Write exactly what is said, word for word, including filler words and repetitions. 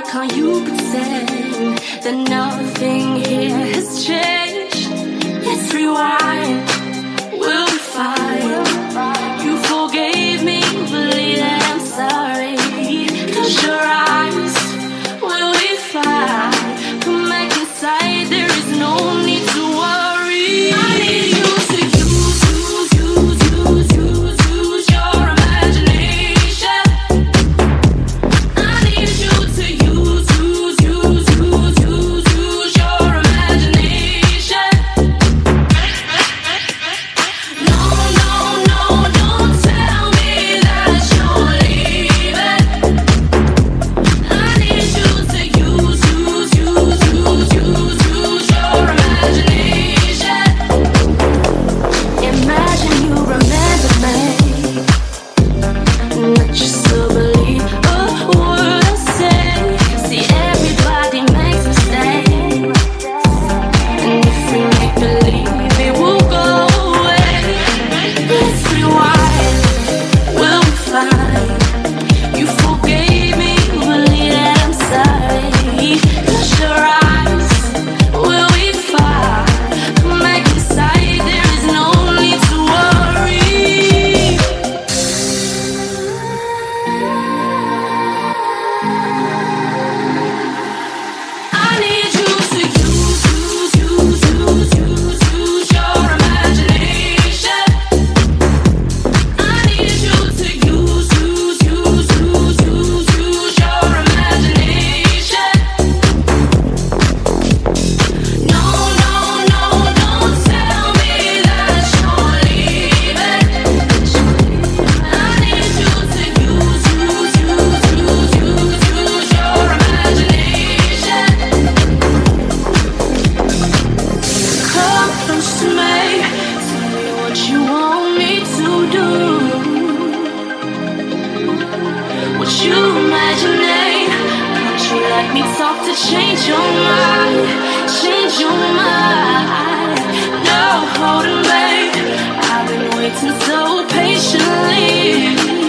can't you pretend that nothing here has changed? Let's rewind, we'll be fine. You forgave me, believe that I'm sorry. Close your eyes, we'll be fine. Come back inside, there is no need to worry. I need you to use, use, use, use, use, use your imagination. I need you to use, use, use, use, use, use your imagination. No, no, no, don't tell me that you're leaving. I need you to use, use, use, use, use, use your imagination. Imagine you remember me, not just to believe a word I say. See, everybody makes mistakes, and if we make believe, it will go away. Let's rewind, we'll be fine. You forgave me, believe that I'm sorry. Close your eyes, we'll be fine. Come back inside, there is no need to worry. I need you to use, use, use, use, use, use your imagination. I need you to use, use, use, use, use, use your imagination. No, no, no, don't tell me that you're leaving. I need you to use, use, use, use, use, use your imagination. Come close to me, tell me what you want me to do. What you imagining? Would you let me talk to change your mind? Change your mind. No holding back. I've been waiting so patiently.